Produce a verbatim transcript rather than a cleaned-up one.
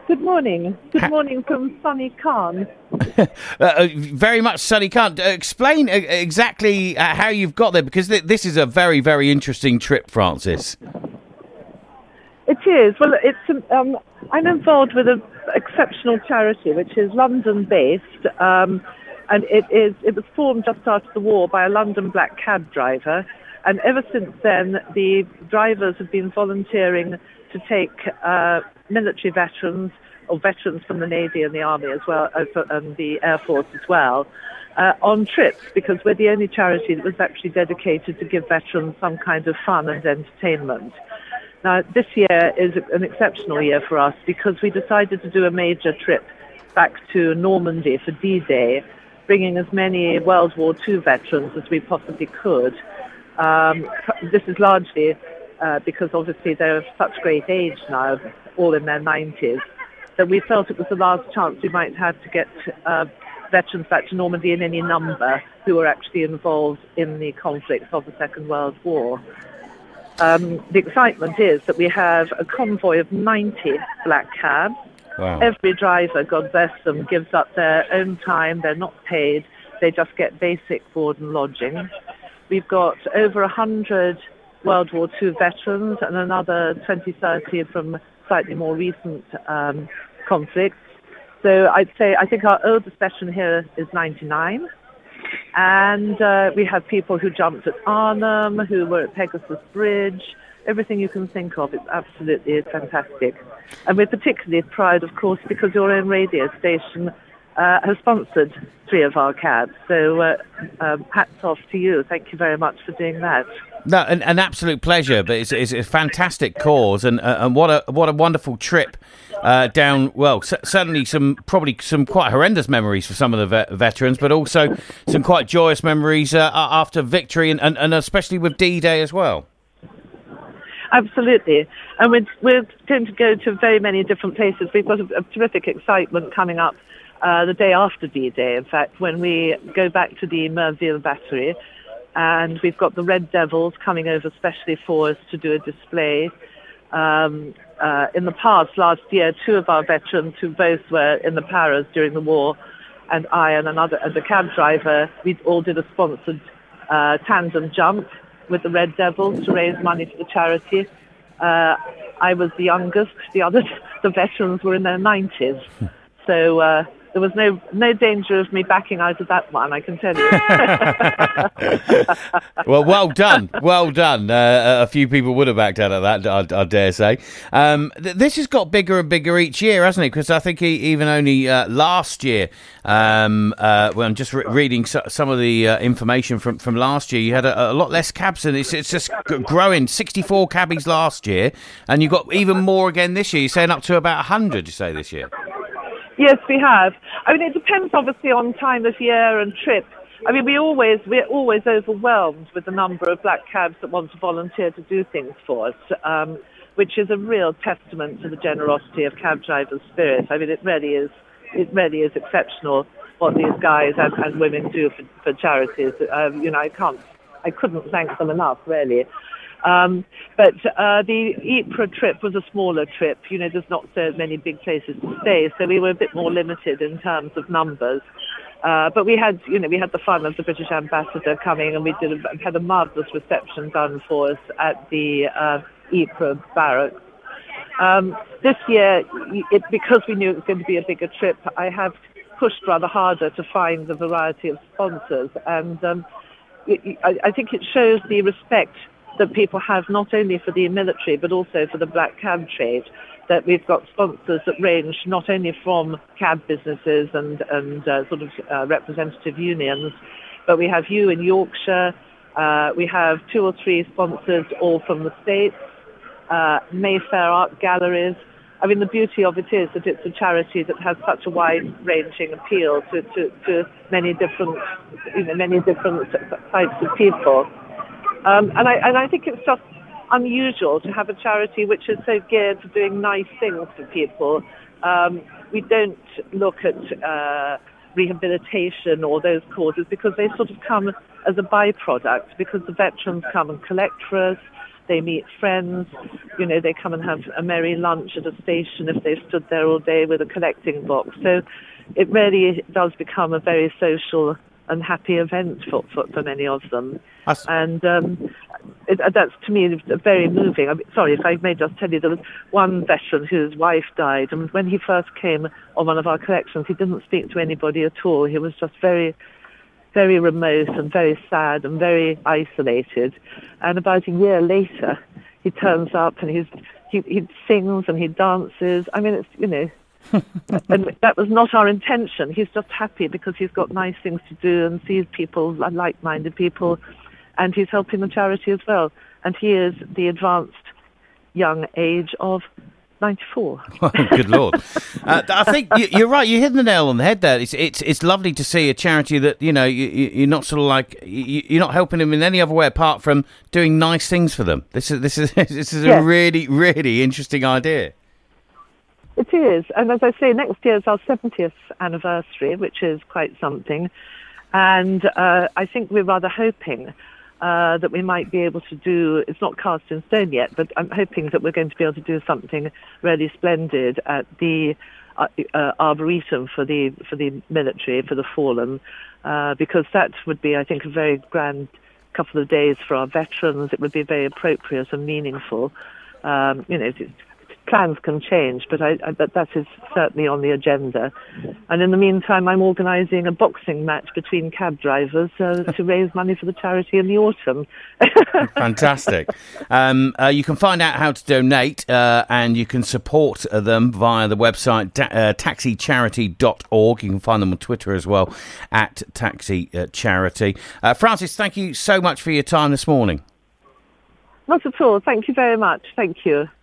Good morning. Good morning from sunny Cannes. uh, very much sunny Cannes. Uh, explain uh, exactly uh, how you've got there, because th- this is a very, very interesting trip, Frances. It is. Well, it's. Um, I'm involved with an exceptional charity, which is London-based, um, and it is. It was formed just after the war by a London black cab driver, and ever since then, the drivers have been volunteering to take uh, military veterans or veterans from the Navy and the Army as well, uh, and the Air Force as well, uh, on trips, because we're the only charity that was actually dedicated to give veterans some kind of fun and entertainment. Now, this year is an exceptional year for us because we decided to do a major trip back to Normandy for D-Day, bringing as many World War Two veterans as we possibly could. Um, this is largely uh, because obviously they're of such great age now, all in their nineties, that we felt it was the last chance we might have to get uh, veterans back to Normandy in any number who were actually involved in the conflicts of the Second World War. Um, the excitement is that we have a convoy of ninety black cabs. Wow. Every driver, God bless them, gives up their own time. They're not paid. They just get basic board and lodging. We've got over one hundred World War Two veterans and another twenty, thirty from slightly more recent um, conflicts. So I'd say, I think our oldest veteran here is ninety-nine. And uh, we have people who jumped at Arnhem, who were at Pegasus Bridge, everything you can think of. It's absolutely fantastic. And we're particularly proud, of course, because your own radio station uh, has sponsored three of our cabs. So uh, um, hats off to you. Thank you very much for doing that. No, an, an absolute pleasure, but it's, it's a fantastic cause, and uh, and what a what a wonderful trip uh, down. Well, c- certainly some probably some quite horrendous memories for some of the vet- veterans, but also some quite joyous memories uh, after victory, and, and, and especially with D-Day as well. Absolutely, and we're we're going to go to very many different places. We've got a, a terrific excitement coming up uh, the day after D-Day. In fact, when we go back to the Merville Battery. And we've got the Red Devils coming over especially for us to do a display. Um, uh, in the past, last year, two of our veterans who both were in the Paras during the war, and I and another, as a cab driver, we all did a sponsored uh, tandem jump with the Red Devils to raise money for the charity. Uh, I was the youngest. The others, the veterans, were in their nineties. So uh, there was no no danger of me backing out of that one, I can tell you. Well, well done, well done. Uh, a few people would have backed out of that, I, I dare say. Um, th- this has got bigger and bigger each year, hasn't it? Because I think he, even only uh, last year, um, uh, well, I'm just re- reading so, some of the uh, information from, from last year, you had a, a lot less cabs, and it's, it's just g- growing. sixty-four cabbies last year, and you've got even more again this year. You're saying up to about one hundred, you say, this year? Yes, we have. I mean, it depends obviously on time of year and trip. I mean, we always, we're always overwhelmed with the number of black cabs that want to volunteer to do things for us, um, which is a real testament to the generosity of cab drivers' spirit. I mean, it really is, it really is exceptional what these guys and, and women do for, for charities. Um, you know, I can't, I couldn't thank them enough, really. Um, but uh, the Ypres trip was a smaller trip. You know, there's not so many big places to stay, so we were a bit more limited in terms of numbers. Uh, but we had, you know, we had the fun of the British ambassador coming, and we did a, had a marvellous reception done for us at the uh, Ypres barracks. Um, this year, it, because we knew it was going to be a bigger trip, I have pushed rather harder to find a variety of sponsors, and um, it, I, I think it shows the respect that people have not only for the military but also for the black cab trade, that we've got sponsors that range not only from cab businesses and, and uh, sort of uh, representative unions, but we have you in Yorkshire, uh, we have two or three sponsors all from the States, uh, Mayfair Art Galleries. I mean, the beauty of it is that it's a charity that has such a wide-ranging appeal to, to, to many different, you know, many different types of people. Um, and I and I think it's just unusual to have a charity which is so geared to doing nice things for people. Um, we don't look at uh, rehabilitation or those causes because they sort of come as a byproduct, because the veterans come and collect for us. they meet friends, you know, they come and have a merry lunch at a station if they've stood there all day with a collecting box. So it really does become a very social and happy event for, for, for many of them. That's... And um, it, that's, to me, very moving. I'm sorry, if I may just tell you, there was one veteran whose wife died, and when he first came on one of our collections, he didn't speak to anybody at all. He was just very, very remote and very sad and very isolated. And about a year later, he turns up and he's, he, he sings and he dances. I mean, it's, you know... and that was not our intention. He's just happy because he's got nice things to do and sees people, like-minded people, and he's helping the charity as well. And he is the advanced young age of ninety-four. Oh, good Lord. uh, I think you, you're right. You hit the nail on the head there. It's it's it's lovely to see a charity that, you know, you, you're not sort of like, you, you're not helping them in any other way apart from doing nice things for them. This is, this is, this is yes. a really, really interesting idea. It is, and as I say, next year is our seventieth anniversary, which is quite something, and uh, I think we're rather hoping uh, that we might be able to do, it's not cast in stone yet, but I'm hoping that we're going to be able to do something really splendid at the uh, uh, Arboretum for the for the military, for the fallen, uh, because that would be, I think, a very grand couple of days for our veterans. It would be very appropriate and meaningful. Um, you know, it's, plans can change, but I, I, that, that is certainly on the agenda. And in the meantime, I'm organising a boxing match between cab drivers uh, to raise money for the charity in the autumn. Fantastic. Um, uh, you can find out how to donate uh, and you can support them via the website ta- uh, taxi charity dot org. You can find them on Twitter as well, at Taxi uh, Charity. Uh, Frances, thank you so much for your time this morning. Not at all. Thank you very much. Thank you.